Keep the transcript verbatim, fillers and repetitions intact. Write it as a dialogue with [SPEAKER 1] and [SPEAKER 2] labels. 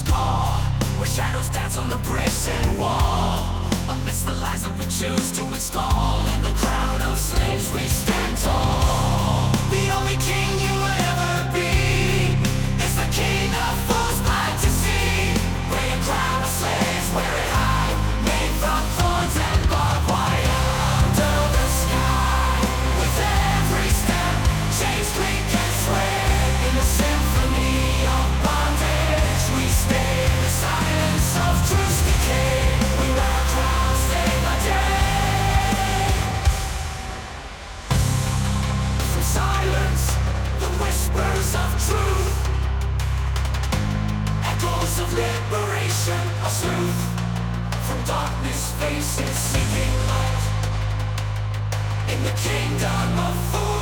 [SPEAKER 1] call, where shadows dance on the bricks and wall. Amidst the lies that we choose to install, in the crowd of slaves we stand tall. The only king you will ever be is the king of fools blind to see. Wear a crown of slaves, wear it high, made from thorns and barbed wire. Under the sky, with every step, chains clink and sway. In the symphony of bondage, we stay in the silence of truth's decay. We wear our crowns day by day. From silence, the whispers of truth, echoes of liberation, of truth. From darkness faces seeking light, in the kingdom of fools.